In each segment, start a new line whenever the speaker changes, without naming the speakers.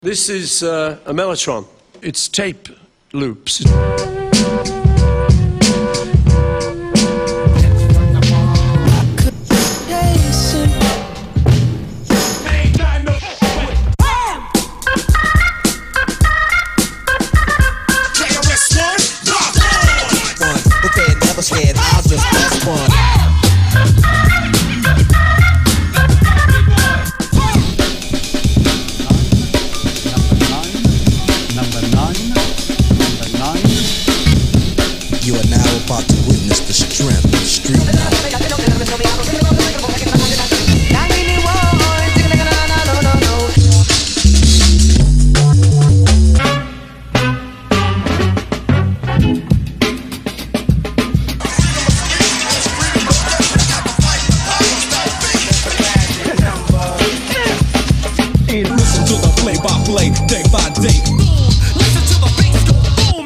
This is a mellotron. It's tape loops.
Scared, I'll just press one.
Number nine.
You are now about to witness the strength of street knowledge.
Listen to the play-by-play, day by day. Listen to the bass go boom,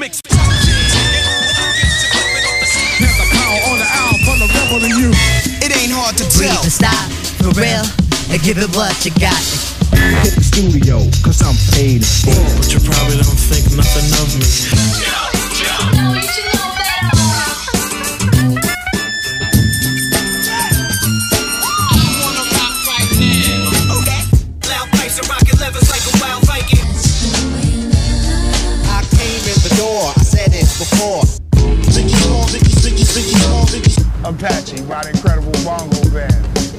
Have the power on the album from the rebel in you.
It ain't hard to
Breathe
tell.
and stop, for real, and give it what you got.
Hit the studio, cause I'm paid in full.
But you probably don't think nothing of me.
I came in the door, I said it before.
Apache by the Incredible Bongo Band.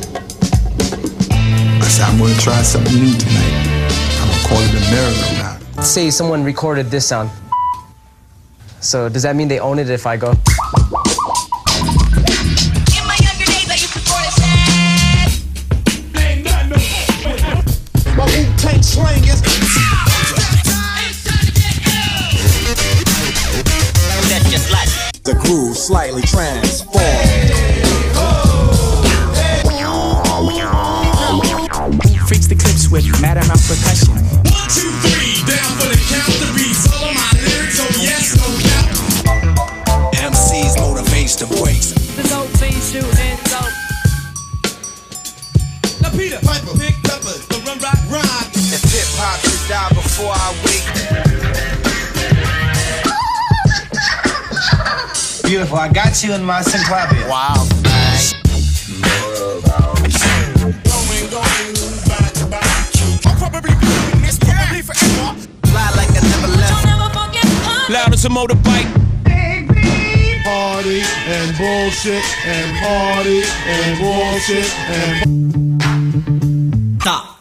I said, I'm gonna try something new tonight. I'm gonna call it a miracle now.
Say someone recorded this sound. So does that mean they own it if I go?
In my younger days, I used to sort of sad.
My Wu-Tang slang is.
That's just like
The groove slightly transformed.
Freaks the clips with mad amount percussion.
1, 2, 3, down for the count. The beats all of my lyrics, oh yes, no doubt.
MC's motivation breaks.
Now Peter, Piper, Big Peppers, the Run Rock Rhyme.
If hip hop should die before I wake.
Beautiful, I got you in my synclavia.
Wow. Fly like I never left.
don't ever forget home.
Loud as a motorbike.
Party and bullshit and party and bullshit and
Stop.